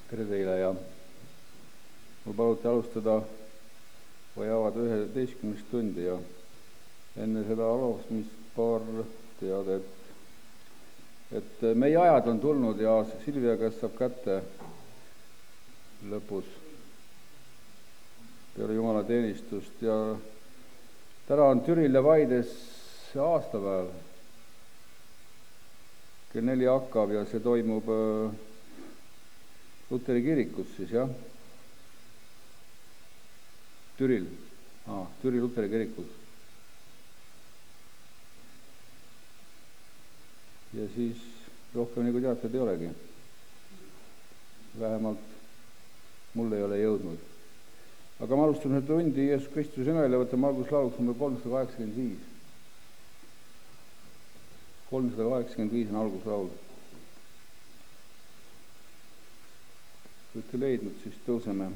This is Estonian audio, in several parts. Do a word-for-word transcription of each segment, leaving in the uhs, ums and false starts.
tere teile ja mul paluti alustada või avada üheteistkümnest tundi ja enne seda alustamist paar teadet, et meie ajad on tulnud ja Silvia käest saab kätte lõpus peale Jumala teenistust ja täna on Türil ja Vaides aastapäev. kell neli hakkab ja see toimub Luteri kirikus siis, jah? Türil, ah, Türi Luteri kirikus. Ja siis rohkem nagu teatud ei olegi. Vähemalt mul ei ole jõudnud. Aga ma alustame tundi Jeesus Kristuse nimel ja võtame alguslauluks number kolmsada kaheksakümmend viis. kolmsada kaheksakümmend viis on alguslaul. Kui olete leidnud, siis tõuseme.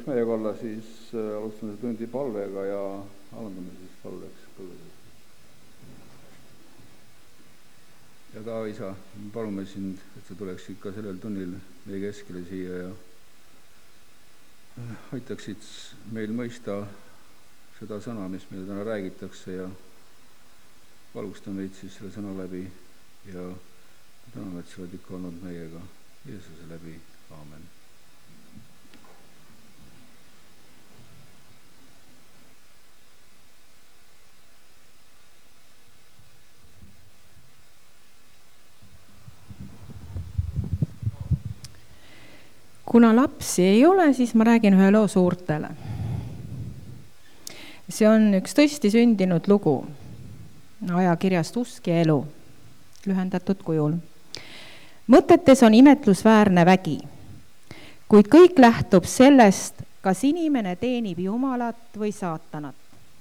tuleks meiega olla, siis alustame tundi palvega ja alandame siis palveks põlveda. Ja ka, isa, palume sind, et sa tuleksid ka sellel tunnil meie keskele siia ja aitaksid meil mõista seda sõna, mis meile täna räägitakse ja valgusta meid siis selle sõna läbi ja täname, et sa oled ikka olnud meiega Jeesuse läbi. Aamen. Kuna lapsi ei ole, siis ma räägin ühe loo suurtele. See on üks tõesti sündinud lugu ajakirjast Usk ja elu, lühendatud kujul. Mõtetes on imetlusväärne vägi, kuid kõik lähtub sellest, kas inimene teenib Jumalat või saatanat.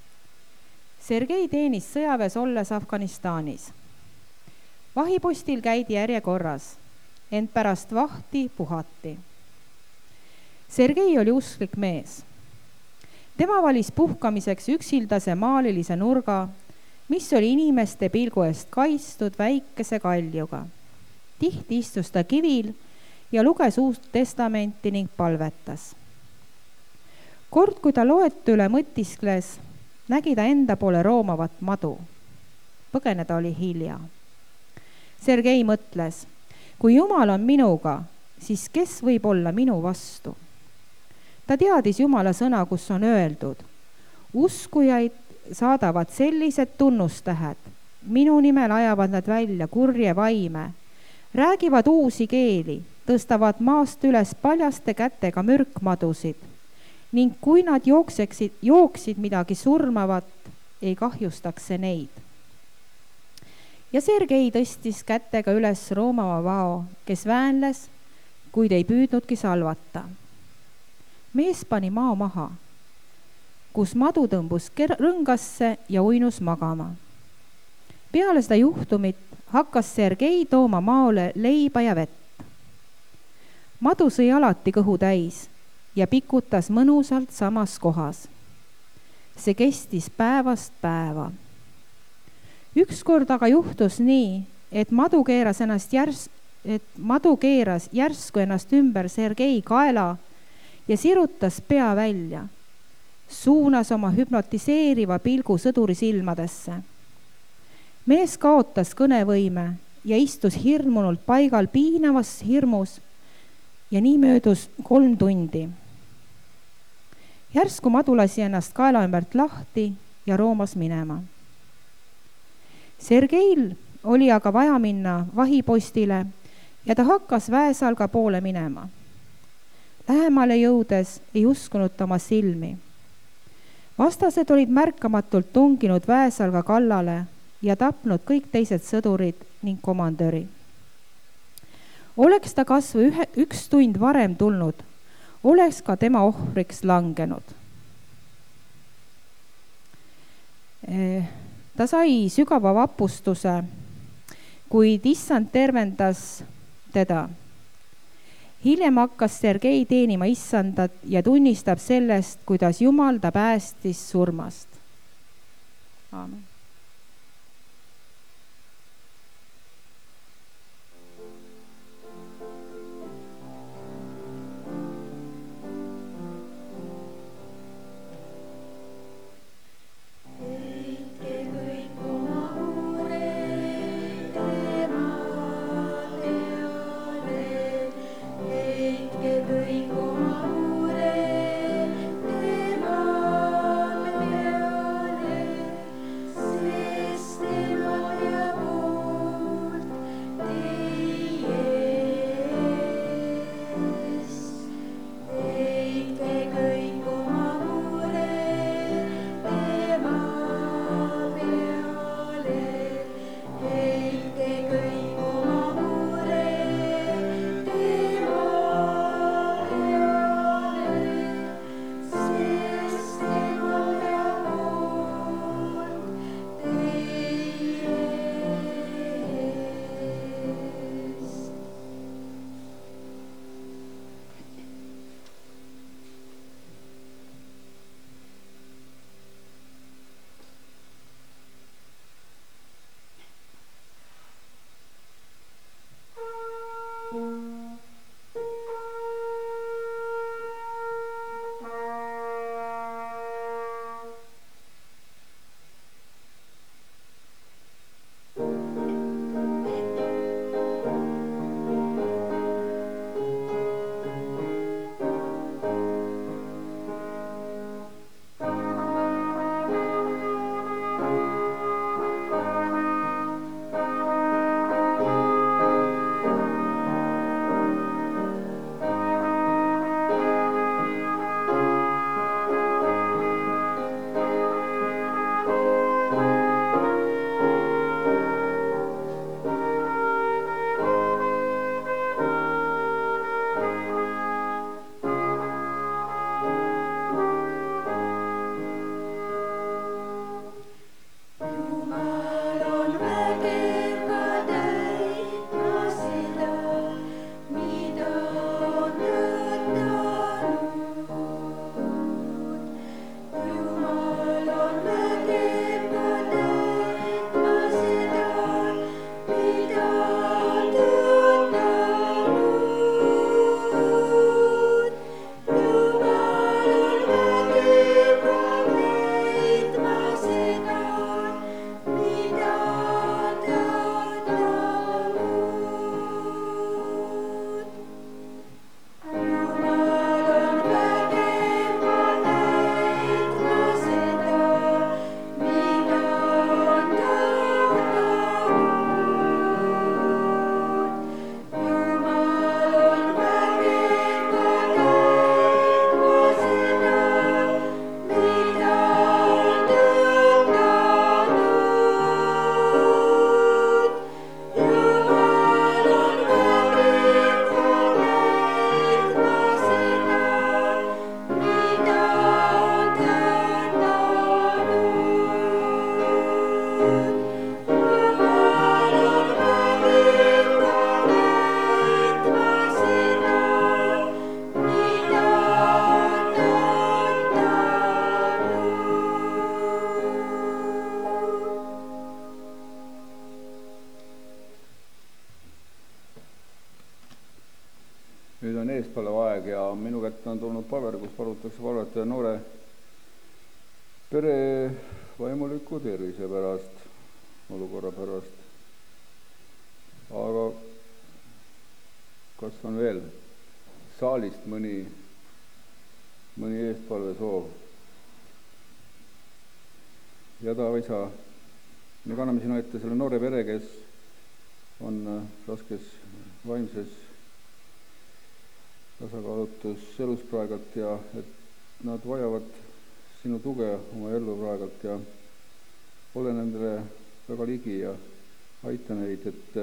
Sergei teenis sõjaväes olles Afganistanis. Vahipostil käidi järjekorras, ent pärast vahti puhati. Sergei oli usklik mees. Tema valis puhkamiseks üksildase maalilise nurga, mis oli inimeste pilgu eest kaistud väikese kaljuga. Tihti istus ta kivil ja luges Uut testamenti ning palvetas. Kord, kui ta loetu üle mõtiskles, nägi ta enda poole roomavat madu. Põgeneda oli hilja. Sergei mõtles, kui Jumal on minuga, siis kes võib olla minu vastu? Ta teadis Jumala sõna, kus on öeldud, uskujaid saadavad sellised tunnustähed, minu nimel ajavad nad välja kurje vaime, räägivad uusi keeli, tõstavad maast üles paljaste kätega mürkmadusid ning kui nad jookseksid, jooksid midagi surmavat, ei kahjustaks see neid. Ja Sergei tõstis kätega üles roomava vao, kes väänles, kuid ei püüdnudki salvata. Mees pani mao maha, kus madu tõmbus rõngasse ja uinus magama. Peale seda juhtumit hakkas Sergei tooma maole leiba ja vett. Madu sõi alati kõhu täis ja pikutas mõnusalt samas kohas. See kestis päevast päeva. Ükskord aga juhtus nii, et madu keeras ennast järs, et madu keeras järsku ennast ümber Sergei kaela ja sirutas pea välja, suunas oma hüpnotiseeriva pilgu sõduri silmadesse. Mees kaotas kõnevõime ja istus hirmunult paigal piinavas hirmus ja nii möödus kolm tundi. Järsku madu lasi ennast kaela ümbert lahti ja roomas minema. Sergeil oli aga vaja minna vahipostile ja ta hakkas väesalga poole minema. Lähemale jõudes ei uskunud ta oma silmi. Vastased olid märkamatult tunginud väesalga kallale ja tapnud kõik teised sõdurid ning komandöri. Oleks ta kasvõi ühe, üks tund varem tulnud, oleks ka tema ohvriks langenud. Ta sai sügava vapustuse, kuid issand tervendas teda. Hiljem hakkas Sergei teenima issandat ja tunnistab sellest, kuidas Jumal ta päästis surmast. Aamen. Thank you. nüüd on eespalevaeg ja minu kätte on tulnud paber, kus palutakse palvetada noore pere vaimuliku tervise pärast, olukorra pärast. aga kas on veel saalist mõni, mõni eespalve soov? ja ta või sa, me kanname sinu ette selle noore pere, kes on raskes vaimses tasakaalutus elus praegalt ja et nad vajavad sinu tuge oma ellu praegalt ja ole nendele väga ligi ja aita neid, et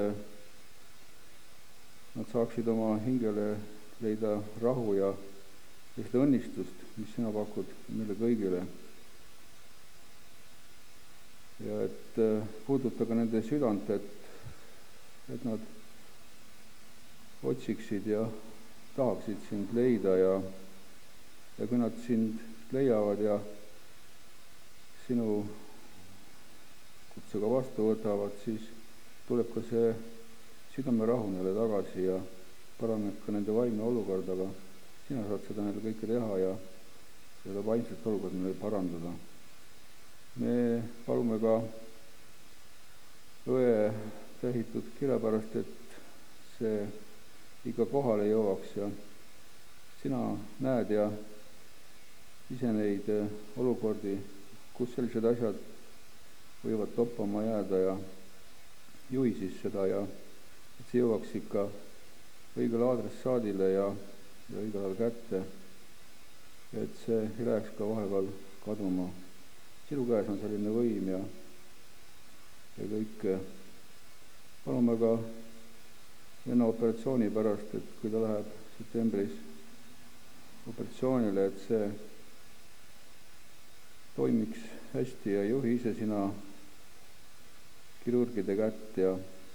nad saaksid oma hingele leida rahu ja, ja seda õnnistust, mis sina pakud meile kõigile. Ja et puuduta ka nende südant, et, et nad otsiksid ja tahaksid sind leida ja, ja kui nad sind leiavad ja sinu kutsega vastu võtavad, siis tuleb ka see südamerahu neile tagasi ja paraneb ka nende vaimne olukord, aga sina saad seda neile kõike teha ja seda vaimset olukorda neile parandada. Me palume ka õe tähitud kirja pärast, et see ikka kohale jõuaks ja sina näed ja ise neid olukordi, kus sellised asjad võivad toppama jääda ja juhi siis seda ja et see jõuaks ikka õigele aadressaadile ja, ja õigel ajal kätte, et see ei läheks ka vahepeal kaduma. Sinu käes on selline võim ja, ja kõik. Palume ka enne operatsiooni pärast, et kui ta läheb septembris operatsioonile, et see toimiks hästi ja juhi ise sina kirurgide kätt ja,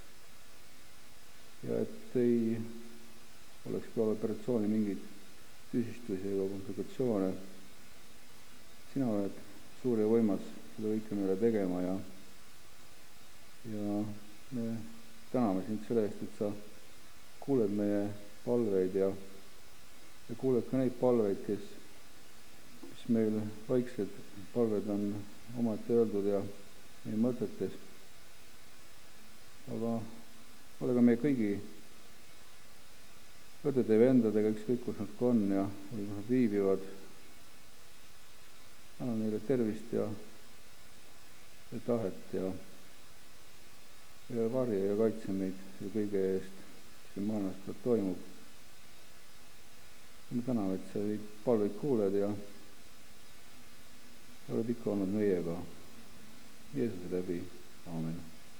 ja et ei oleks peale operatsiooni mingeid tüsistusi ega komplikatsioone. Sina oled suur ja võimas seda kõike meile tegema ja, ja me täname sind selle eest, et sa kuuled meie palveid ja, ja kuuled ka neid palveid, kes, mis meil vaiksed palved on omati öeldud ja meie mõtetes. Aga ole ka meie kõigi õdede ja vendadega, ükskõik kus nad ka on ja kus nad viibivad. Anna neile tervist ja, ja tahet ja, ja varje ja kaitse meid selle kõige eest, mis siin maailmas peal toimub. Me täname, et sa neid palveid kuuled ja oled ikka olnud meiega Jeesuse läbi. Aamen.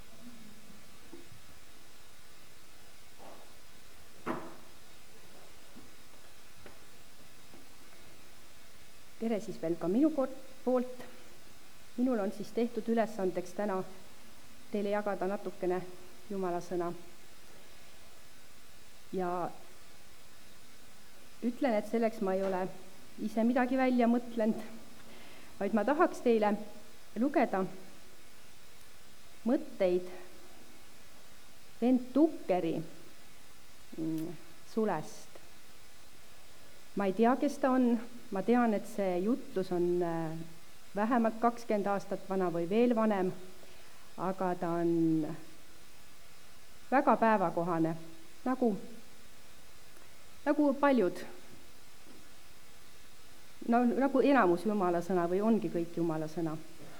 Tere siis veel ka minu poolt. Minul on siis tehtud ülesandeks täna teile jagada natukene Jumala sõna. Ja ütlen, et selleks ma ei ole ise midagi välja mõtlenud, vaid ma tahaks teile lugeda mõtteid vend Tukkeri sulest. Ma ei tea, kes ta on. Ma tean, et see jutlus on vähemalt kakskümmend aastat vana või veel vanem, aga ta on väga päevakohane, nagu, nagu paljud, no nagu enamus Jumala sõna või ongi kõik Jumala sõna.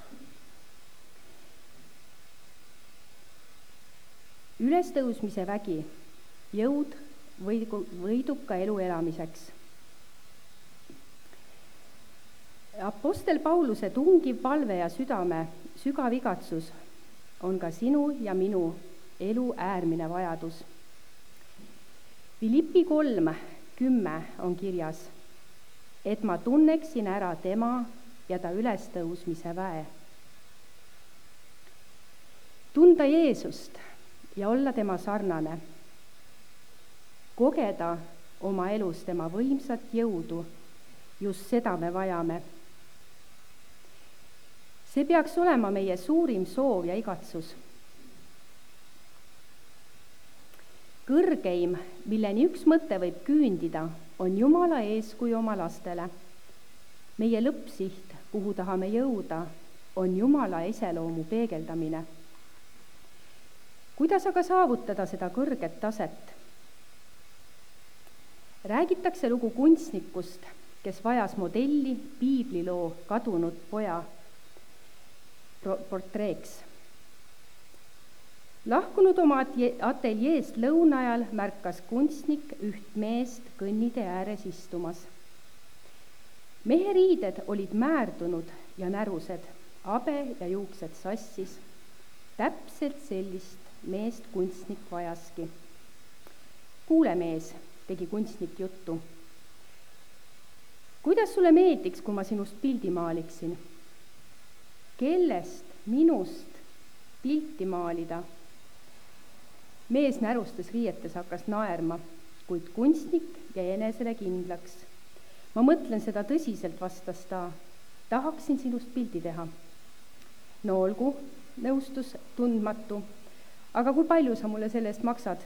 Ülestõusmise vägi, jõud võidub ka elu elamiseks. Apostel Pauluse tungiv palve ja südame sügav igatsus on ka sinu ja minu elu äärmine vajadus. Filippi kolm kümme on kirjas, et ma tunneksin ära tema ja ta ülestõusmise väe. Tunda Jeesust ja olla tema sarnane. Kogeda oma elus tema võimsat jõudu, just seda me vajame. See peaks olema meie suurim soov ja igatsus. Kõrgeim, milleni üks mõte võib küündida, on Jumala eeskuju oma lastele. Meie lõppsiht, kuhu tahame jõuda, on Jumala iseloomu peegeldamine. Kuidas aga saavutada seda kõrget taset? Räägitakse lugu kunstnikust, kes vajas modelli piibliloo kadunud poja portreeks. Lahkunud oma ateljeest lõunajal märkas kunstnik üht meest kõnnitee ääres istumas. Mehe riided olid määrdunud ja närused, abe ja juuksed sassis. Täpselt sellist meest kunstnik vajaski. Kuule mees, tegi kunstnik juttu. Kuidas sulle meeldiks, kui ma sinust pildi maaliksin? Kellest minust pilti maalida? Mees närustas riietes hakkas naerma, kuid kunstnik jäi enesele kindlaks. Ma mõtlen seda tõsiselt, vastas ta. Tahaksin sinust pildi teha. No olgu, nõustus tundmatu. Aga kui palju sa mulle selle eest maksad?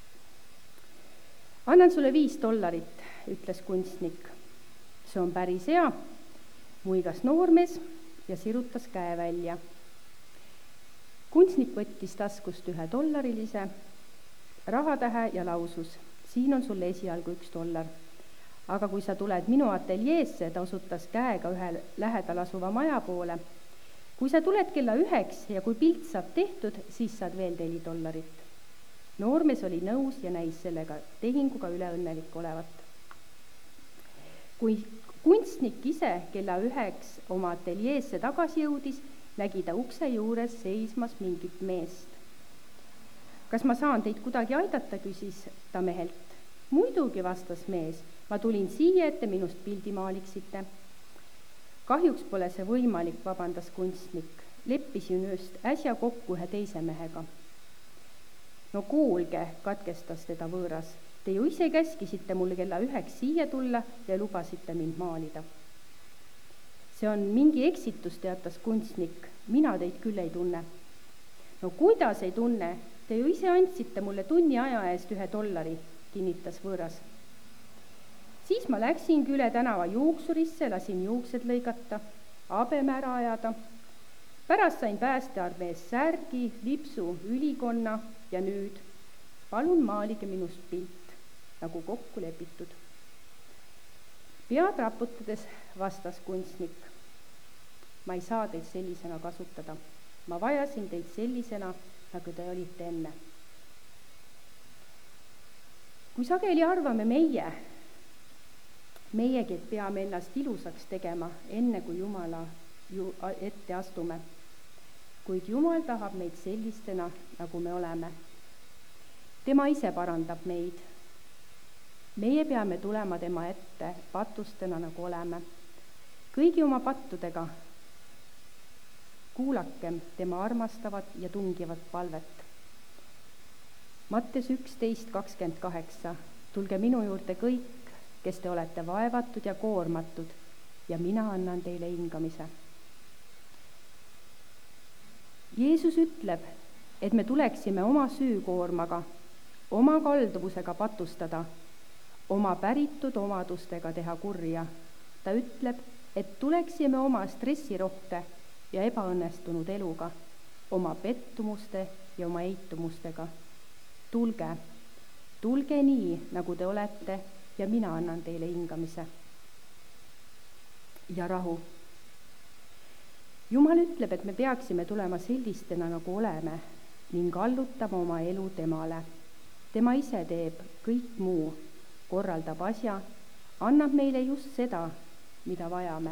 Annan sulle viis dollarit, ütles kunstnik. See on päris hea, muigas noormees ja sirutas käe välja. Kunstnik võttis taskust ühe dollarilise rahatähe ja lausus, siin on sulle esialgu üks dollar. Aga kui sa tuled minu ateljeesse, ta osutas käega ühe lähedal asuva maja poole. Kui sa tuled kella üheks ja kui pilt saab tehtud, siis saad veel neli dollarit. Noormees oli nõus ja näis sellega tehinguga üle õnnelik olevat. Kui kunstnik ise kella üheks oma ateljeesse tagasi jõudis, nägi ta ukse juures seismas mingit meest. Kas ma saan teid kuidagi aidata, küsis ta mehelt. Muidugi, vastas mees, ma tulin siia, et te minust pildi maaliksite. Kahjuks pole see võimalik, vabandas kunstnik. Leppisin just äsja kokku ühe teise mehega. No kuulge, katkestas teda võõras. Te ju ise käskisite mulle kella üheks siia tulla ja lubasite mind maalida. See on mingi eksitus, teatas kunstnik. Mina teid küll ei tunne. No kuidas ei tunne? Te ju ise andsite mulle tunni aja eest ühe dollari, kinnitas võõras. Siis ma läksingi üle tänava juuksurisse, lasin juuksed lõigata, habeme ära ajada. Pärast sain päästearmees särgi, lipsu, ülikonna ja nüüd palun maalige minust pilt, nagu kokku lepitud. Pead raputades vastas kunstnik. Ma ei saa teid sellisena kasutada. Ma vajasin teid sellisena, nagu te olite enne. Kui sageli arvame meie, meiegi, et peame ennast ilusaks tegema, enne kui Jumala ette astume, kuid Jumal tahab meid sellistena, nagu me oleme. Tema ise parandab meid. Meie peame tulema tema ette patustena, nagu oleme. Kõigi oma pattudega kuulakem tema armastavat ja tungivat palvet. Matteus üksteist kakskümmend kaheksa. Tulge minu juurde kõik, kes te olete vaevatud ja koormatud, ja mina annan teile hingamise. Jeesus ütleb, et me tuleksime oma süükoormaga, oma kalduvusega patustada, oma päritud omadustega teha kurja. Ta ütleb, et tuleksime oma stressirohke ja ebaõnnestunud eluga, oma pettumuste ja oma eitumustega. Tulge, tulge nii, nagu te olete, ja mina annan teile hingamise. Ja rahu. Jumal ütleb, et me peaksime tulema sellistena, nagu oleme, ning allutama oma elu temale. Tema ise teeb kõik muu, korraldab asja, annab meile just seda, mida vajame.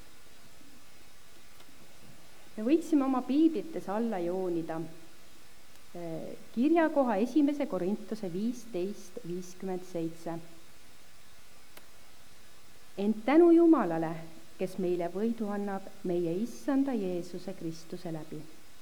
Me võiksime oma piiblites alla joonida kirjakoha esimese Korintuse viisteist viiskümmend seitse. Ent tänu Jumalale, kes meile võidu annab meie issanda Jeesuse Kristuse läbi.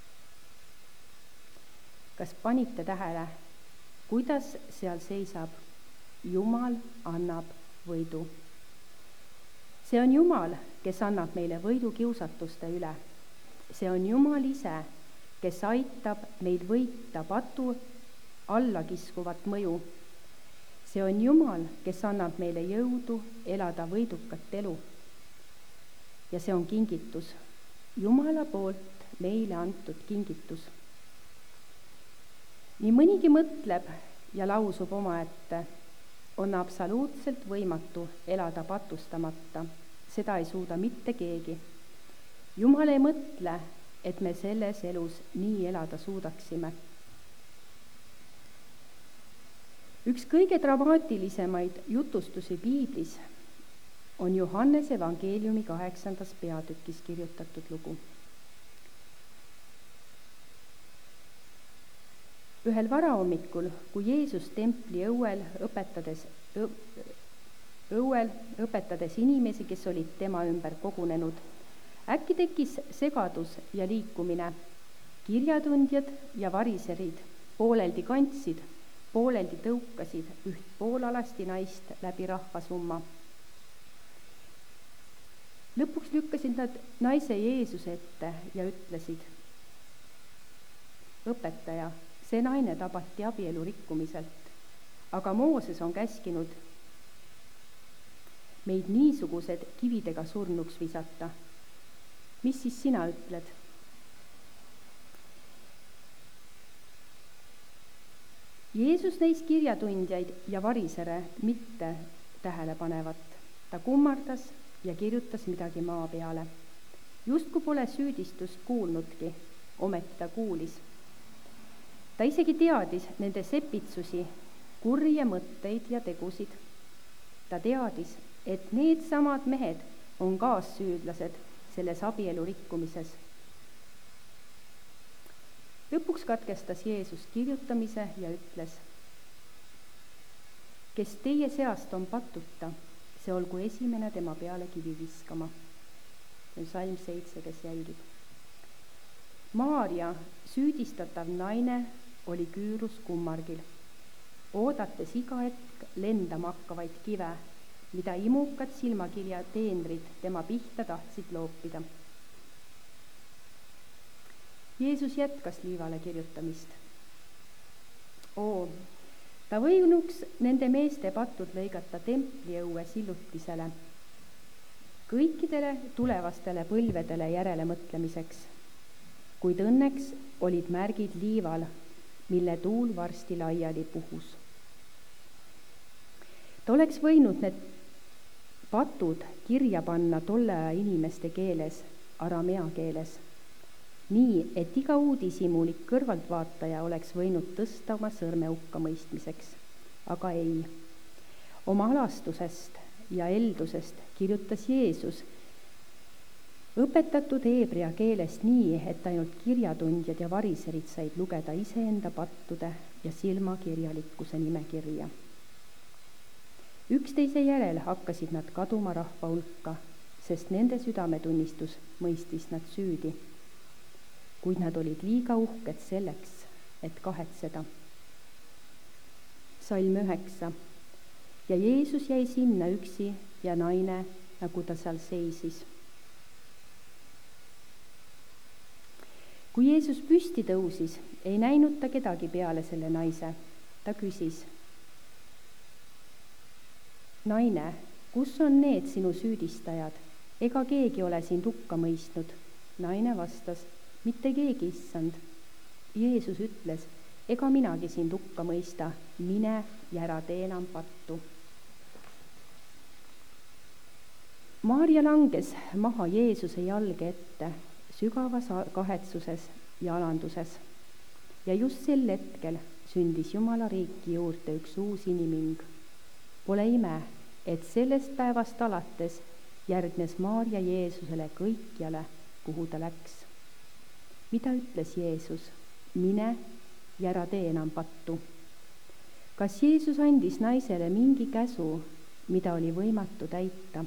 Kas panite tähele, kuidas seal seisab? Jumal annab võidu. See on Jumal, kes annab meile võidu kiusatuste üle. See on Jumal ise, kes aitab meil võita patu alla kiskuvat mõju. See on Jumal, kes annab meile jõudu elada võidukat elu. Ja see on kingitus, Jumala poolt meile antud kingitus. Nii mõnigi mõtleb ja lausub omaette, on absoluutselt võimatu elada patustamata. Seda ei suuda mitte keegi. Jumal ei mõtle, et me selles elus nii elada suudaksime. Üks kõige dramaatilisemaid jutustusi piiblis on Johannes evangeeliumi kaheksandas peatükis kirjutatud lugu. Ühel varahommikul, kui Jeesus templi õuel õpetades, õuel õpetades inimesi, kes olid tema ümber kogunenud, äkki tekkis segadus ja liikumine. Kirjatundjad ja variserid pooleldi kantsid, pooleldi tõukasid üht poolalasti naist läbi rahvasumma. Lõpuks lükkasid nad naise Jeesuse ette ja ütlesid, õpetaja, see naine tabati abielu rikkumiselt, aga Mooses on käskinud meid niisugused kividega surnuks visata. Mis siis sina ütled? Jeesus neis kirjatundjaid ja varisere mitte tähele panevat. Ta kummardas ja kirjutas midagi maa peale. Justkui pole süüdistust kuulnudki, ometi ta kuulis. Ta isegi teadis nende sepitsusi, kurje mõtteid ja tegusid. Ta teadis, et need samad mehed on kaassüüdlased selles abielu rikkumises. Lõpuks katkestas Jeesus kirjutamise ja ütles, kes teie seast on patuta, see olgu esimene tema peale kivi viskama. See on salm seitse, kes jälgib. Maarja, süüdistatav naine, oli küürus kummargil, oodates iga hetk lendama hakkavaid kive, mida imukad silmakirja teenrid tema pihta tahtsid loopida. Jeesus jätkas liivale kirjutamist. oo, ta võinuks nende meeste patud lõigata templiõue sillutisele, kõikidele tulevastele põlvedele järele mõtlemiseks, kuid õnneks olid märgid liival, mille tuul varsti laiali puhus. Ta oleks võinud need patud kirja panna tolle aja inimeste keeles, aramea keeles, nii et iga uudishimulik kõrvaltvaataja oleks võinud tõsta oma sõrme hukkamõistmiseks, aga ei. Oma alastusest ja eldusest kirjutas Jeesus õpetatud heebrea keelest nii, et ainult kirjatundjad ja variserid said lugeda iseenda pattude ja silmakirjalikkuse nimekirja. Üksteise järel hakkasid nad kaduma rahva hulka, sest nende südametunnistus mõistis nad süüdi, kuid nad olid liiga uhked selleks, et kahetseda. Salm üheksa. Ja Jeesus jäi sinna üksi ja naine, nagu ta seal seisis. Kui Jeesus püsti tõusis, ei näinud ta kedagi peale selle naise. Ta küsis, naine, kus on need sinu süüdistajad? Ega keegi ole sind hukka mõistnud. Naine vastas, mitte keegi, issand. Jeesus ütles, ega minagi sind hukka mõista, mine ja ära tee enam pattu. Maarja langes maha Jeesuse jalge ette, sügavas kahetsuses ja alanduses. Ja just sel hetkel sündis Jumala riiki juurde üks uus iniming. Pole ime, et sellest päevast alates järgnes Maarja Jeesusele kõikjale, kuhu ta läks. Mida ütles Jeesus? Mine ja ära tee enam pattu. Kas Jeesus andis naisele mingi käsu, mida oli võimatu täita?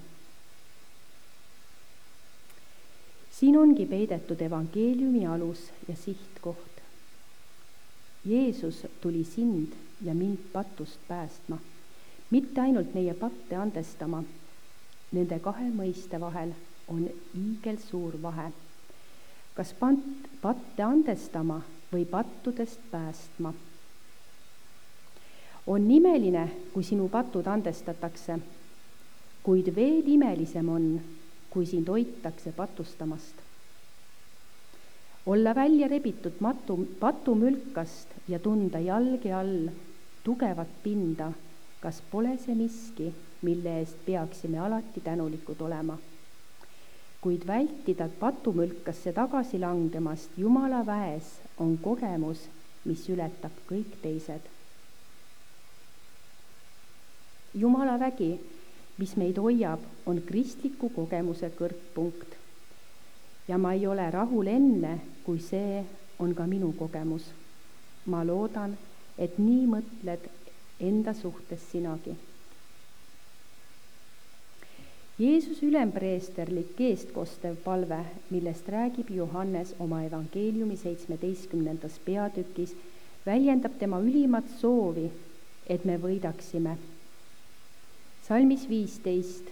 Siin ongi peidetud evangeeliumi alus ja sihtkoht. Jeesus tuli sind ja mind patust päästma, mitte ainult meie patte andestama. Nende kahe mõiste vahel on hiigelsuur vahe. Kas pant, patte andestama või pattudest päästma? On imeline, kui sinu patud andestatakse, kuid veel imelisem on, kui sind hoitakse patustamast. Olla välja rebitud matu, patumülkast ja tunda jalge all tugevat pinda, kas pole see miski, mille eest peaksime alati tänulikud olema. Kuid vältida patumülkasse tagasi langemast Jumala väes on kogemus, mis ületab kõik teised. Jumala vägi, mis meid hoiab, on kristliku kogemuse kõrgpunkt. Ja ma ei ole rahul enne, kui see on ka minu kogemus. Ma loodan, et nii mõtled enda suhtes sinagi. Jeesus ülempreesterlik eestkostev palve, millest räägib Johannes oma evangeeliumi seitsmeteistkümnendas peatükis, väljendab tema ülimat soovi, et me võidaksime. Salmis viisteist.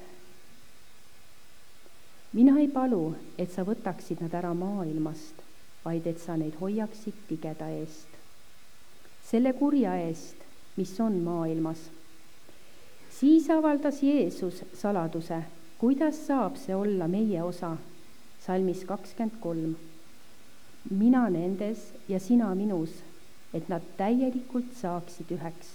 Mina ei palu, et sa võtaksid nad ära maailmast, vaid et sa neid hoiaksid tigeda eest. Selle kurja eest, mis on maailmas. Siis avaldas Jeesus saladuse, kuidas saab see olla meie osa. Salmis kakskümmend kolm. Mina nendes ja sina minus, et nad täielikult saaksid üheks.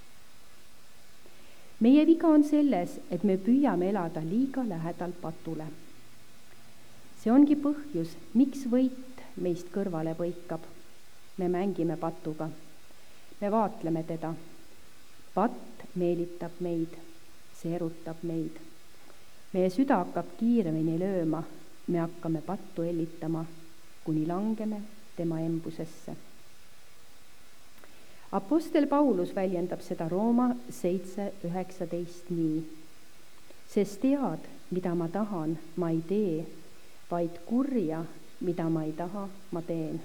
Meie viga on selles, et me püüame elada liiga lähedal patule. See ongi põhjus, miks võit meist kõrvale põikab. Me mängime patuga. Me vaatleme teda. Patt meelitab meid, see erutab meid. Meie süda hakkab kiiremini lööma, me hakkame pattu ellitama, kuni langeme tema embusesse. Apostel Paulus väljendab seda Rooma seitse üheksateist nii. Sest tead, mida ma tahan, ma ei tee, vaid kurja, mida ma ei taha, ma teen.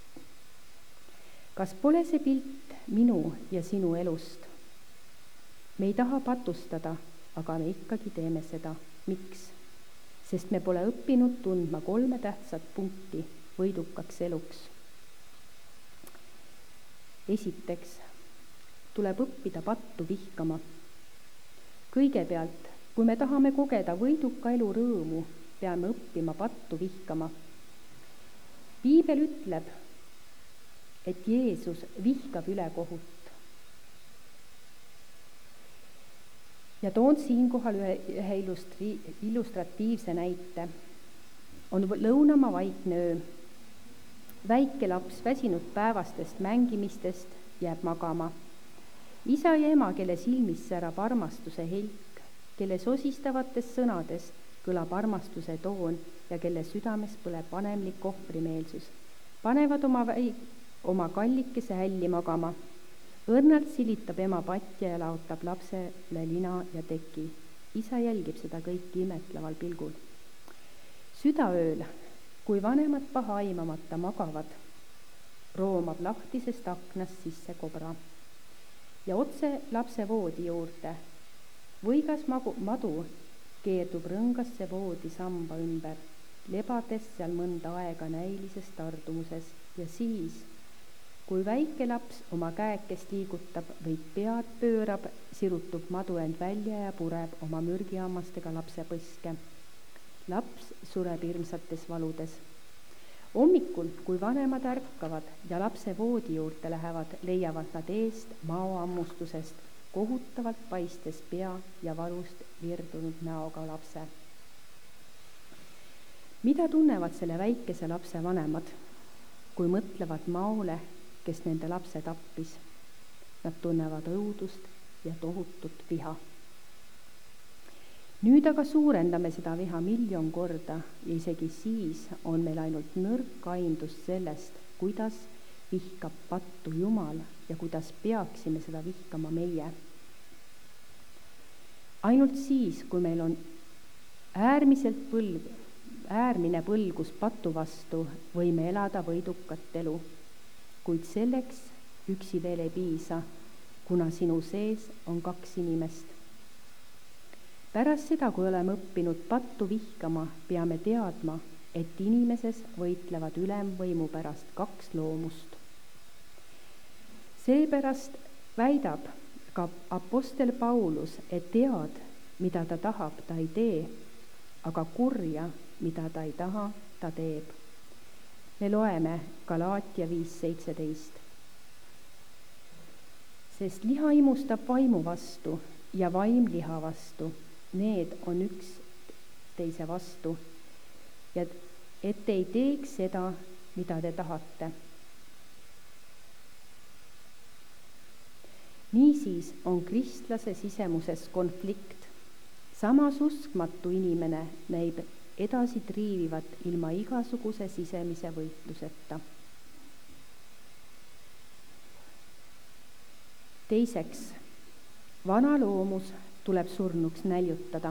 Kas pole see pilt minu ja sinu elust? Me ei taha patustada, aga me ikkagi teeme seda. Miks? Sest me pole õppinud tundma kolme tähtsat punkti võidukaks eluks. Esiteks, tuleb õppida pattu vihkama. Kõigepealt, kui me tahame kogeda võiduka elu rõõmu, peame õppima pattu vihkama. Piibel ütleb, et Jeesus vihkab ülekohut. Ja toon siinkohal ühe, ühe illustri, illustratiivse näite. On lõunamaa vaikne öö. Väike laps väsinud päevastest mängimistest jääb magama. Isa ja ema, kelle silmis särab armastuse helk, kelle sosistavatest sõnadest kõlab armastuse toon ja kelle südames põleb vanemlik ohvrimeelsus, panevad oma, väi, oma kallikese hälli magama. Õrnalt silitab ema patja ja laotab lapsele lina ja teki. Isa jälgib seda kõiki imetleval pilgul. Südaööl, kui vanemad paha aimamata magavad, roomab lahtisest aknast sisse kobra ja otse lapse voodi juurde. Võigas magu, madu keerdub rõngasse voodi samba ümber, lebades seal mõnda aega näilises tardumuses ja siis, kui väike laps oma käekest liigutab või pead pöörab, sirutub madu end välja ja pureb oma mürgihammastega lapse põske. Laps sureb hirmsates valudes. Hommikul, kui vanemad ärkavad ja lapse voodi juurde lähevad, leiavad nad eest maoammustusest kohutavalt paistes pea ja valust virdunud näoga lapse. Mida tunnevad selle väikese lapse vanemad, kui mõtlevad maole, kes nende lapse tappis? Nad tunnevad õudust ja tohutut viha. Nüüd aga suurendame seda viha miljon korda ja isegi siis on meil ainult nõrk aimdus sellest, kuidas vihkab pattu Jumal ja kuidas peaksime seda vihkama meie. Ainult siis, kui meil on äärmiselt põlg, äärmine põlgus patu vastu, võime elada võidukat elu. Kuid selleks üksi veel ei piisa, kuna sinu sees on kaks inimest. Pärast seda, kui oleme õppinud pattu vihkama, peame teadma, et inimeses võitlevad ülemvõimu pärast kaks loomust. Seepärast väidab ka apostel Paulus, et tead, mida ta tahab, ta ei tee, aga kurja, mida ta ei taha, ta teeb. Me loeme Galaatia viis seitseteist. Sest liha imustab vaimu vastu ja vaim liha vastu. Need on üks teise vastu. Ja et ei teeks seda, mida te tahate. Niisiis on kristlase sisemuses konflikt. Samas uskmatu inimene näib edasi triivivat ilma igasuguse sisemise võitluseta. Teiseks, vana loomus tuleb surnuks näljutada.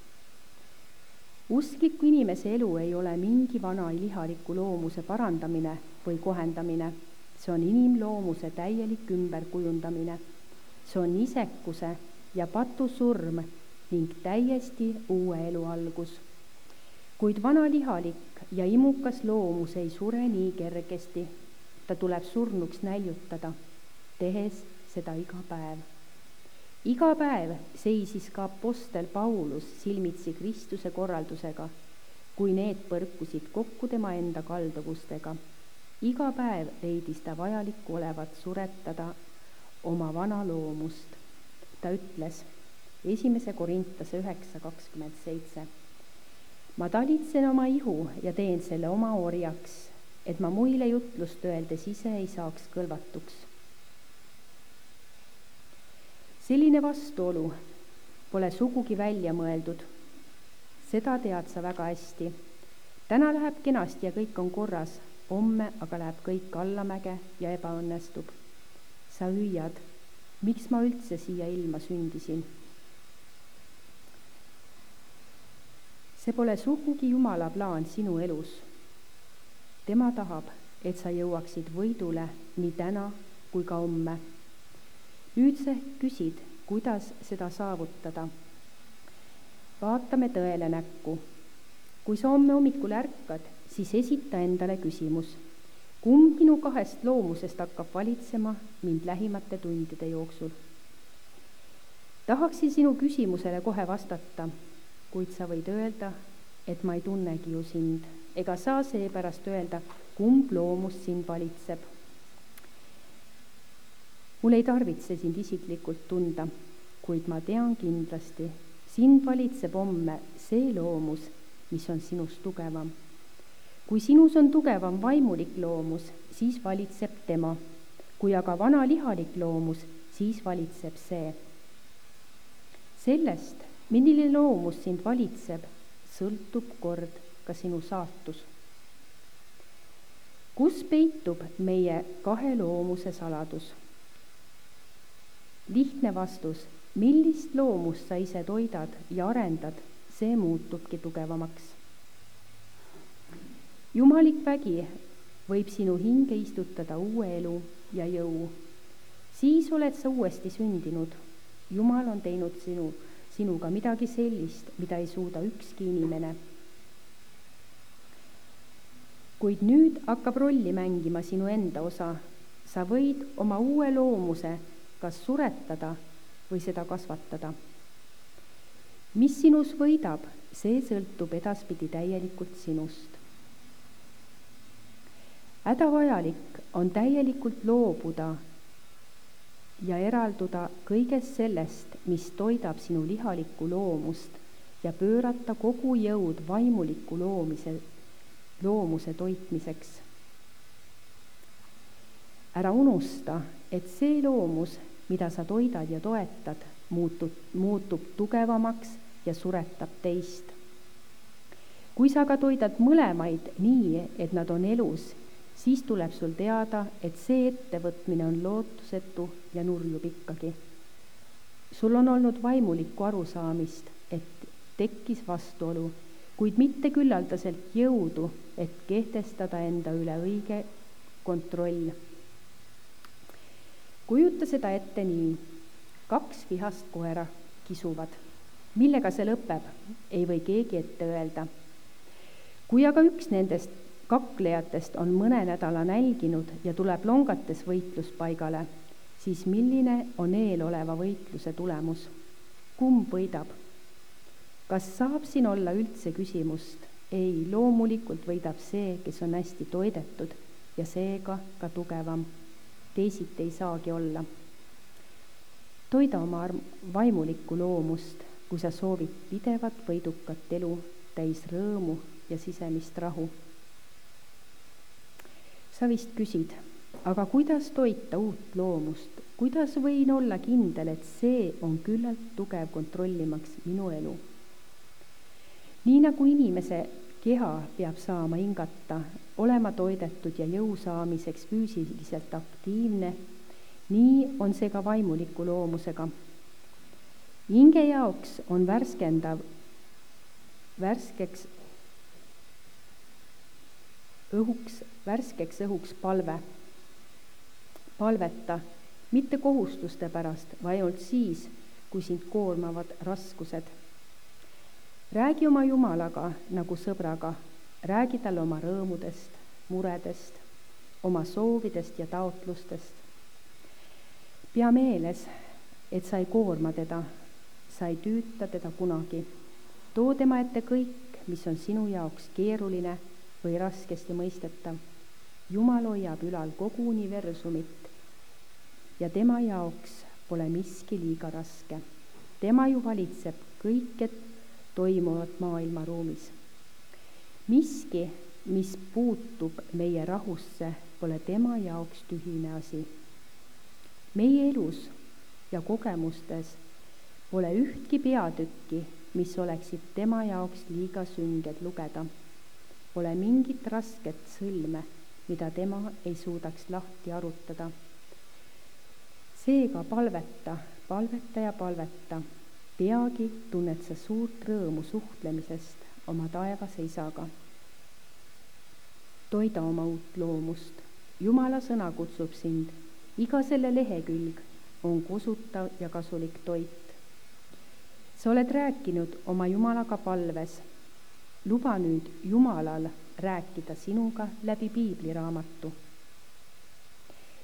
Uskliku inimese elu ei ole mingi vana lihaliku loomuse parandamine või kohendamine. See on inimloomuse täielik ümberkujundamine. See on isekuse ja patu surm ning täiesti uue elu algus. Kuid vana lihalik ja imukas loomus ei sure nii kergesti. Ta tuleb surnuks näljutada, tehes seda iga päev. Iga päev seisis ka apostel Paulus silmitsi Kristuse korraldusega, kui need põrkusid kokku tema enda kalduvustega. Iga päev leidis ta vajalikku olevat suretada oma vana loomust. Ta ütles esimese Korintase üheksa kakskümmend seitse. Ma talitsen oma ihu ja teen selle oma orjaks, et ma muile jutlust öeldes ise ei saaks kõlvatuks. Selline vastuolu pole sugugi välja mõeldud. Seda tead sa väga hästi. Täna läheb kenasti ja kõik on korras, homme aga läheb kõik allamäge ja ebaõnnestub. Sa hüüad, miks ma üldse siia ilma sündisin? See pole sugugi Jumala plaan sinu elus. Tema tahab, et sa jõuaksid võidule nii täna kui ka homme. Nüüd sa küsid, kuidas seda saavutada. Vaatame tõele näkku. Kui sa homme hommikul ärkad, siis esita endale küsimus. kumb minu kahest loomusest hakkab valitsema mind lähimate tundide jooksul? Tahaksin sinu küsimusele kohe vastata, kuid sa võid öelda, et ma ei tunnegi ju sind, ega saa seepärast öelda, kumb loomus sind valitseb. Mul ei tarvitse sind isiklikult tunda, kuid ma tean kindlasti, sind valitseb homme see loomus, mis on sinust tugevam. Kui sinus on tugevam vaimulik loomus, siis valitseb tema. Kui aga vana lihalik loomus, siis valitseb see. Sellest, milline loomus sind valitseb, sõltub kord ka sinu saatus. Kus peitub meie kahe loomuse saladus? Lihtne vastus, millist loomust sa ise toidad ja arendad, see muutubki tugevamaks. Jumalik vägi võib sinu hinge istutada uue elu ja jõu. Siis oled sa uuesti sündinud. Jumal on teinud sinu, sinuga midagi sellist, mida ei suuda ükski inimene. Kuid nüüd hakkab rolli mängima sinu enda osa. Sa võid oma uue loomuse kas suretada või seda kasvatada. Mis sinus võidab, see sõltub edaspidi täielikult sinust. Hädavajalik on täielikult loobuda ja eralduda kõigest sellest, mis toidab sinu lihalikku loomust ja pöörata kogu jõud vaimuliku loomise, loomuse toitmiseks. Ära unusta, et see loomus, mida sa toidad ja toetad, muutub, muutub tugevamaks ja suretab teist. Kui sa aga toidad mõlemaid nii, et nad on elus, siis tuleb sul teada, et see ettevõtmine on lootusetu ja nurjub ikkagi. Sul on olnud vaimulikku arusaamist, et tekkis vastuolu, kuid mitte küllaldaselt jõudu, et kehtestada enda üle õige kontroll. Kujuta seda ette nii. Kaks vihast koera kisuvad. Millega see lõpeb, ei või keegi ette öelda. Kui aga üks nendest kaklejatest on mõne nädala nälginud ja tuleb longates võitluspaigale, siis milline on eeloleva võitluse tulemus? Kumb võidab? Kas saab siin olla üldse küsimust? Ei, loomulikult võidab see, kes on hästi toidetud ja seega ka tugevam. Teisiti ei saagi olla. Toida oma vaimulikku loomust, kui sa soovid pidevat võidukat elu, täis rõõmu ja sisemist rahu. Sa vist küsid, aga kuidas toita uut loomust? Kuidas võin olla kindel, et see on küllalt tugev kontrollimaks minu elu? Nii nagu inimese keha peab saama hingata, olema toidetud ja jõu saamiseks füüsiliselt aktiivne, nii on see ka vaimuliku loomusega. Hinge jaoks on värskendav, värskeks õhuks, värskeks õhuks palve. Palveta, mitte kohustuste pärast, vaid ainult siis, kui sind koormavad raskused. Räägi oma Jumalaga nagu sõbraga, räägi talle oma rõõmudest, muredest, oma soovidest ja taotlustest. Pea meeles, et sa ei koorma teda, sa ei tüüta teda kunagi. Too tema ette kõik, mis on sinu jaoks keeruline või raskesti mõistetav. Jumal hoiab ülal kogu universumit ja tema jaoks pole miski liiga raske. Tema ju valitseb kõike toimuvat maailmaruumis. Miski, mis puutub meie rahusse, pole tema jaoks tühine asi. Meie elus ja kogemustes pole ühtki peatükki, mis oleksid tema jaoks liiga sünged lugeda. Pole mingit rasket sõlme, mida tema ei suudaks lahti arutada. Seega palveta, palveta ja palveta. Peagi tunned sa suurt rõõmu suhtlemisest oma taevase isaga. Toida oma uut loomust. Jumala sõna kutsub sind. Iga selle lehekülg on kosutav ja kasulik toit. Sa oled rääkinud oma Jumalaga palves. Luba nüüd Jumalal rääkida sinuga läbi piibliraamatu.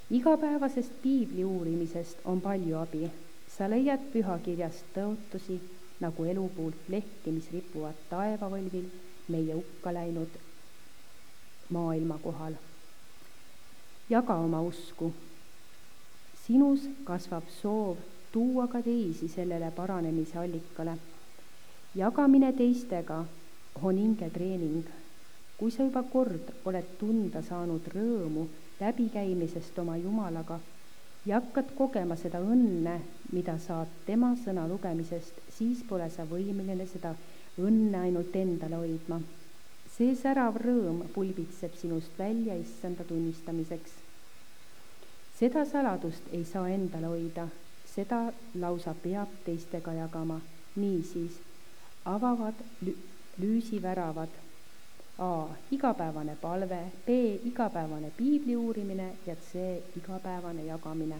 Igapäevasest piibli uurimisest on palju abi. Sa leiad pühakirjast tõotusi nagu elupuult lehti, mis ripuvad taevavõlvil meie hukka läinud maailma kohal. Jaga oma usku. Sinus kasvab soov tuua ka teisi sellele paranemise allikale. Jagamine teistega on hingetreening. Kui sa juba kord oled tunda saanud rõõmu läbikäimisest oma Jumalaga ja hakkad kogema seda õnne, mida saad tema sõna lugemisest, siis pole sa võimeline seda õnne ainult endale hoidma. See särav rõõm pulbitseb sinust välja issanda tunnistamiseks. Seda saladust ei saa endale hoida, seda lausa peab teistega jagama. Niisiis avavad lü- lüüsiväravad. A. Igapäevane palve, B. Igapäevane piibli uurimine ja C. Igapäevane jagamine.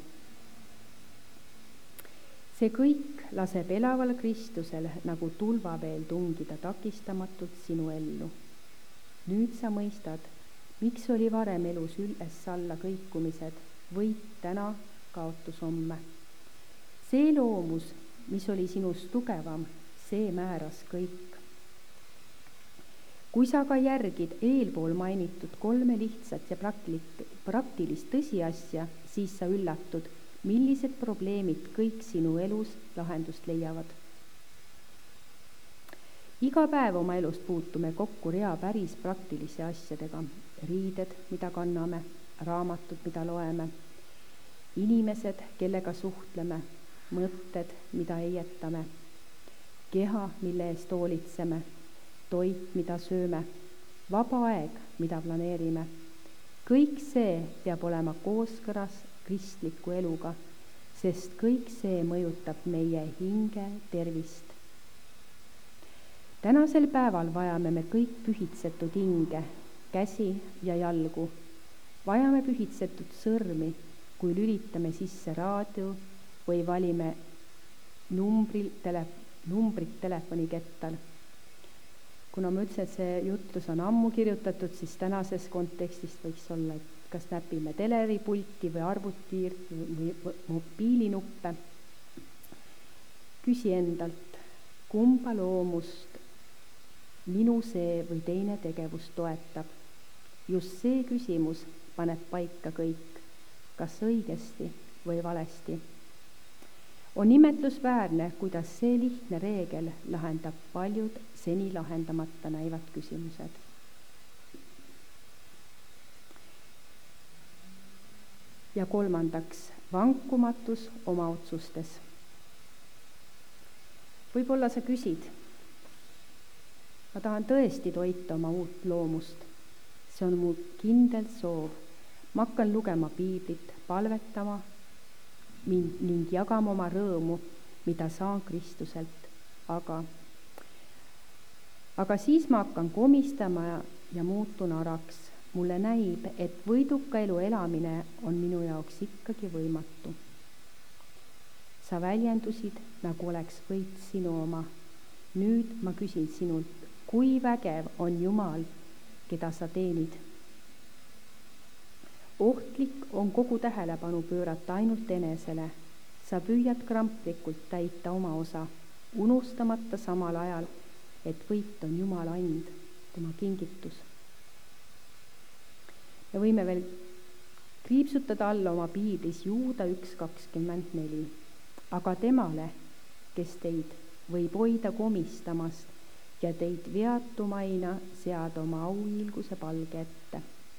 See kõik laseb elaval Kristusel nagu tulvaveel tungida takistamatult sinu ellu. Nüüd sa mõistad, miks oli varem elus üles-alla kõikumised, võit täna, kaotus homme. See loomus, mis oli sinust tugevam, see määras kõik. Kui sa ka järgid eelpool mainitud kolme lihtsat ja praktilist tõsiasja, siis sa üllatud, millised probleemid kõik sinu elus lahendust leiavad. Iga päev oma elust puutume kokku rea päris praktilise asjadega. Riided, mida kanname, raamatud, mida loeme, inimesed, kellega suhtleme, mõtted, mida eietame, keha, mille eest hoolitseme, toit, mida sööme, vaba aeg, mida planeerime. Kõik see peab olema kooskõlas kristliku eluga, sest kõik see mõjutab meie hinge tervist. Tänasel päeval vajame me kõik pühitsetud hinge, käsi ja jalgu. Vajame pühitsetud sõrmi, kui lülitame sisse raadio või valime numbril tele, numbrit telefonikettal. Kuna ma ütlesin, et see jutlus on ammu kirjutatud, siis tänases kontekstis võiks olla, et kas näpime teleripulti või arvutiir või mobiilinuppe. Küsi endalt, kumba loomust minu see või teine tegevus toetab. Just see küsimus paneb paika kõik, kas õigesti või valesti. On imetlusväärne, kuidas see lihtne reegel lahendab paljud seni lahendamata näivad küsimused. Ja kolmandaks, vankumatus oma otsustes. Võib-olla sa küsid, ma tahan tõesti toita oma uut loomust. See on mu kindel soov. Ma hakkan lugema piiblit, palvetama ning jagama oma rõõmu, mida saan Kristuselt. Aga, aga siis ma hakkan komistama ja muutun araks. Mulle näib, et võiduka elu elamine on minu jaoks ikkagi võimatu. Sa väljendusid, nagu oleks võit sinu oma. Nüüd ma küsin sinult, kui vägev on Jumal, keda sa teenid. Ohtlik on kogu tähelepanu pöörata ainult enesele. Sa püüad kramplikult täita oma osa, unustamata samal ajal, et võit on Jumala and, tema kingitus. Me võime veel kriipsutada alla oma piiblis Juuda üks kakskümmend neli. Aga temale, kes teid võib hoida komistamast ja teid veatumaina seada oma auhiilguse palge ette.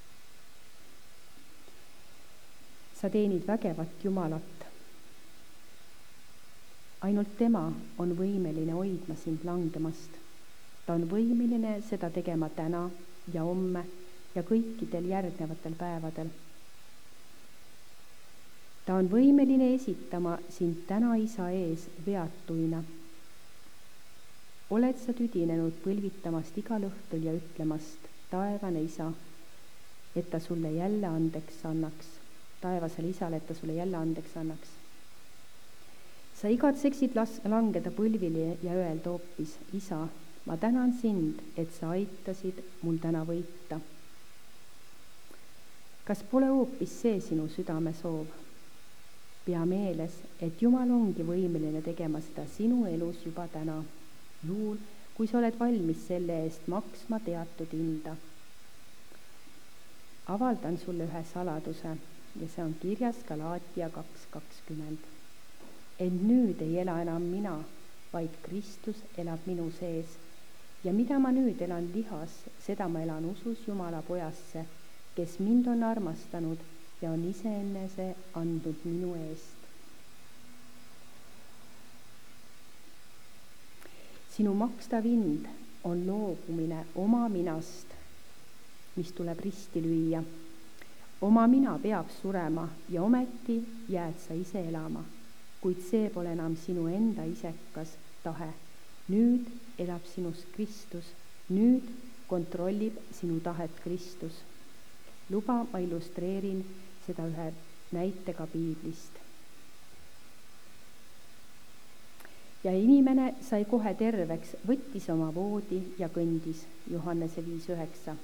Sa teenid vägevat Jumalat. Ainult tema on võimeline hoidma sind langemast. Ta on võimeline seda tegema täna ja homme ja kõikidel järgnevatel päevadel. Ta on võimeline esitama sind täna isa ees veatuina. Oled sa tüdinenud põlvitamast igal õhtul ja ütlemast, taevane isa, et ta sulle jälle andeks annaks. Taevasele isale, et ta sulle jälle andeks annaks. Sa igatseksid las- langeda põlvili ja öelda hoopis, isa, ma tänan sind, et sa aitasid mul täna võita. kas pole hoopis see sinu südame soov? pea meeles, et Jumal ongi võimeline tegema seda sinu elus juba täna, juhul kui sa oled valmis selle eest maksma teatud hinda. Avaldan sulle ühe saladuse ja see on kirjas Galaatia kaks kakskümmend. Ent nüüd ei ela enam mina, vaid Kristus elab minu sees. Ja mida ma nüüd elan lihas, seda ma elan usus Jumala pojasse, kes mind on armastanud ja on iseenese andnud minu eest. Sinu makstav hind on loobumine oma minast, mis tuleb risti lüüa. Oma mina peab surema ja ometi jääd sa ise elama, kuid see pole enam sinu enda isekas tahe. Nüüd elab sinus Kristus, nüüd kontrollib sinu tahet Kristus. Luba, ma illustreerin seda ühe näitega piiblist. Ja inimene sai kohe terveks, võttis oma voodi ja kõndis, Johannese viis üheksa.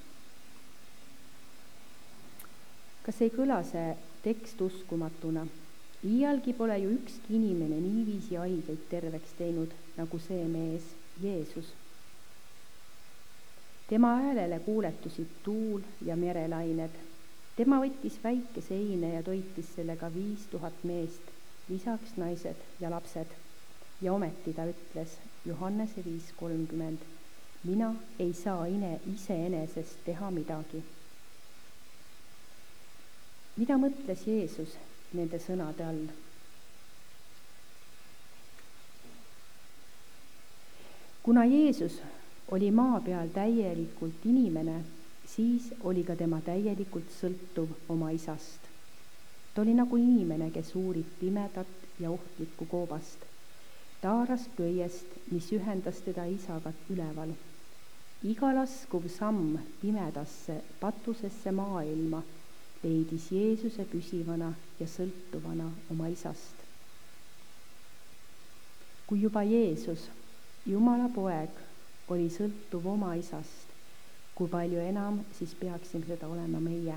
Kas ei kõla see tekst uskumatuna? Iialgi pole ju ükski inimene niiviisi haigeid terveks teinud, nagu see mees, Jeesus. Tema häälele kuuletusid tuul ja merelained. Tema võttis väikese eine ja toitis sellega viis tuhat meest, lisaks naised ja lapsed. Ja ometi ta ütles, Johannese viis kolmkümmend, mina ei saa ine iseenesest teha midagi. Mida mõtles Jeesus nende sõnade all? Kuna Jeesus oli maa peal täielikult inimene, siis oli ka tema täielikult sõltuv oma isast. Ta oli nagu inimene, kes uurib pimedat ja ohtlikku koobast. Ta haaras köiest, mis ühendas teda isaga üleval. Iga laskuv samm pimedasse, patusesse maailma leidis Jeesuse püsivana ja sõltuvana oma isast. Kui juba Jeesus, Jumala poeg, oli sõltuv oma isast, kui palju enam siis peaksime seda olema meie.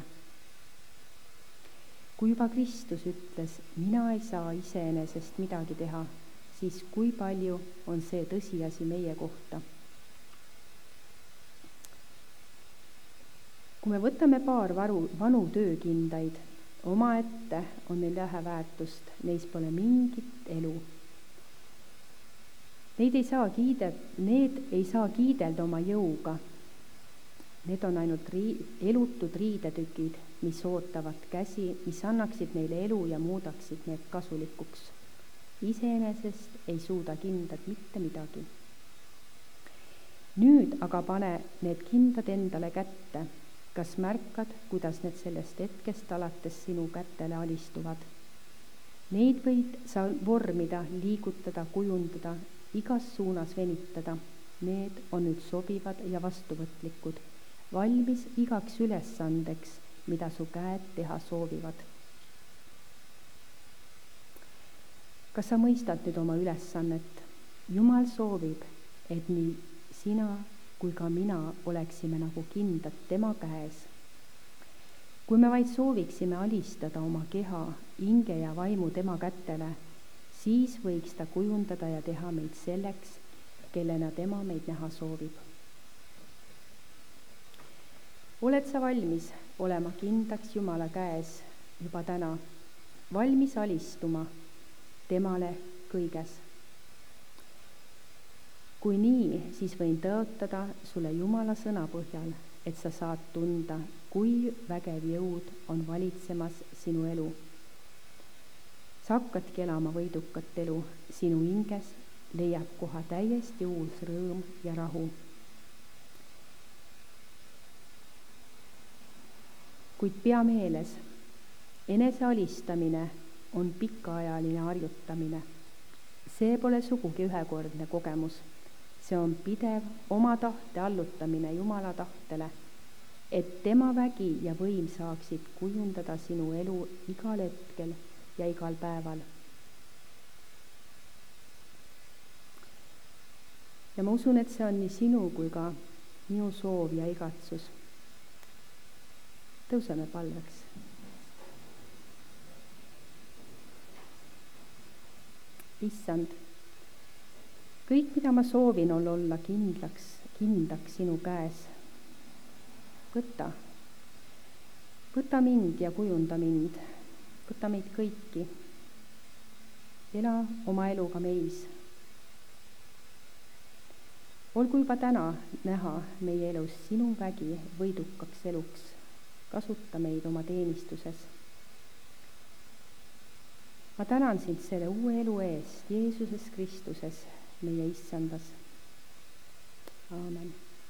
Kui juba Kristus ütles, mina ei saa iseenesest midagi teha, siis kui palju on see tõsiasi meie kohta. Kui me võtame paar varu, vanu töökindaid, omaette on neil väheväärtust, neis pole mingit elu. Neid ei saa kiide, need ei saa kiidelda oma jõuga. Need on ainult rii, elutud riidetükid, mis ootavad käsi, mis annaksid neile elu ja muudaksid need kasulikuks. Iseenesest ei suuda kindad mitte midagi. Nüüd aga pane need kindad endale kätte. Kas märkad, kuidas need sellest hetkest alates sinu kätele alistuvad? Neid võid sa vormida, liigutada, kujundada, igas suunas venitada. Need on nüüd sobivad ja vastuvõtlikud, valmis igaks ülesandeks, mida su käed teha soovivad. Kas sa mõistad nüüd oma ülesannet? Jumal soovib, et nii sina kui ka mina oleksime nagu kindad tema käes. Kui me vaid sooviksime alistada oma keha, hinge ja vaimu tema kätele, siis võiks ta kujundada ja teha meid selleks, kellena tema meid näha soovib. Oled sa valmis olema kindlaks Jumala käes juba täna, valmis alistuma temale kõiges? Kui nii, siis võin tõotada sulle Jumala sõna põhjal, et sa saad tunda, kui vägev jõud on valitsemas sinu elu. Sa hakkadki elama võidukat elu, sinu hinges leiab koha täiesti uus rõõm ja rahu. Kuid pea meeles, enese alistamine on pikaajaline harjutamine. See pole sugugi ühekordne kogemus. See on pidev oma tahte allutamine Jumala tahtele, et tema vägi ja võim saaksid kujundada sinu elu igal hetkel ja igal päeval. Ja ma usun, et see on nii sinu kui ka minu soov ja igatsus. tõuseme palveks. Issand, kõik, mida ma soovin, on olla kindlaks, kindlaks sinu käes. Võta, võta mind ja kujunda mind, võta meid kõiki. Ela oma eluga meis. Olgu juba täna näha meie elus sinu vägi võidukaks eluks. Kasuta meid oma teenistuses. Ma tänan sind selle uue elu eest Jeesuses Kristuses, meie Issandas. Aamen.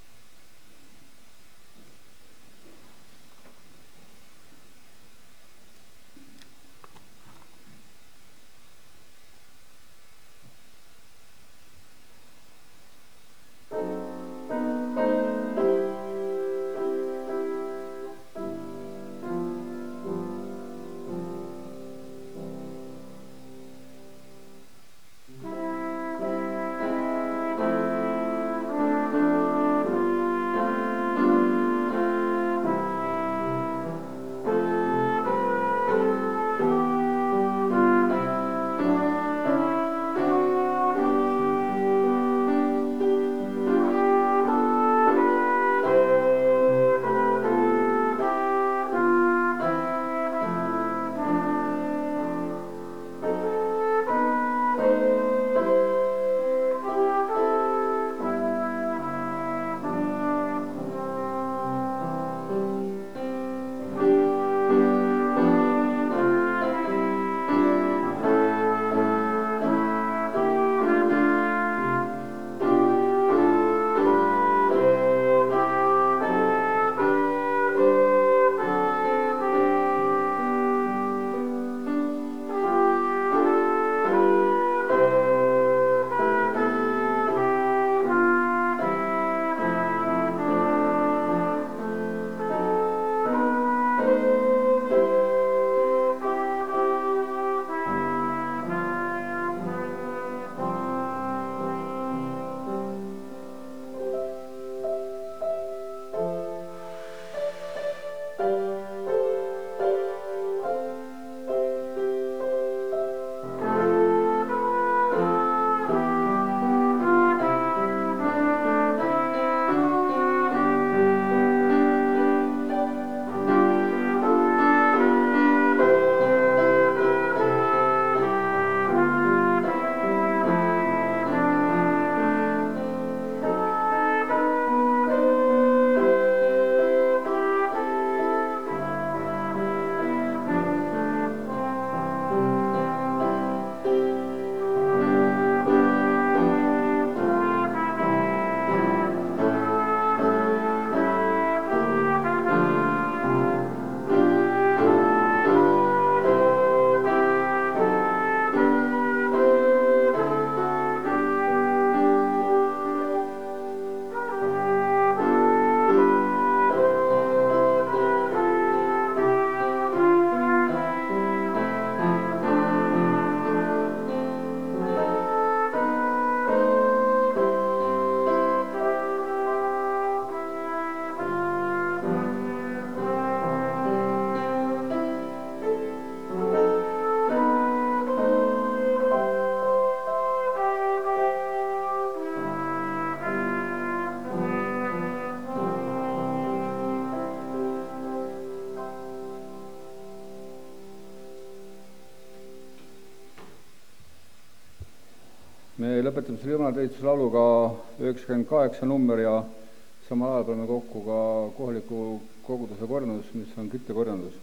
Me lõpetame selle jumalateenistuse lauluga üheksakümmend kaheksa number ja samal ajal paneme kokku ka kohaliku koguduse korraldus, mis on küttekorraldus.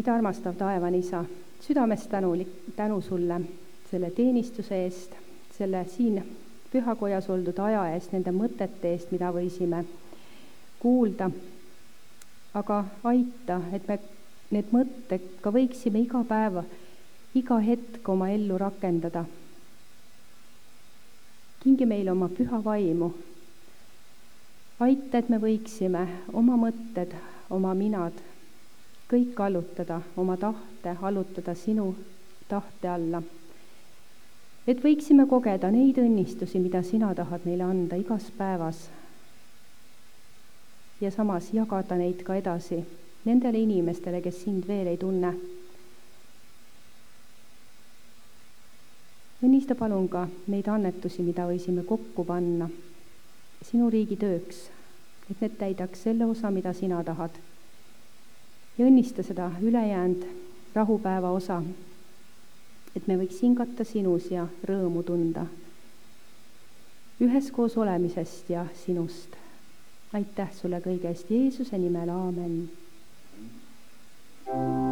meid armastav taevane Isa, südamest tänulik, tänu sulle selle teenistuse eest, selle siin pühakojas oldud aja eest, nende mõtete eest, mida võisime kuulda. Aga aita, et me need mõtted ka võiksime iga päeva, iga hetk oma ellu rakendada. Kingi meile oma püha vaimu. Aita, et me võiksime oma mõtted, oma minad, kõik allutada, oma tahte allutada sinu tahte alla. Et võiksime kogeda neid õnnistusi, mida sina tahad meile anda igas päevas. Ja samas jagada neid ka edasi nendele inimestele, kes sind veel ei tunne. Õnnista palun ka neid annetusi, mida võisime kokku panna sinu riigi tööks, et need täidaks selle osa, mida sina tahad. Ja õnnista seda ülejäänud rahupäeva osa, et me võiks hingata sinus ja rõõmu tunda üheskoos olemisest ja sinust. Aitäh sulle kõige eest Jeesuse nimel, aamen.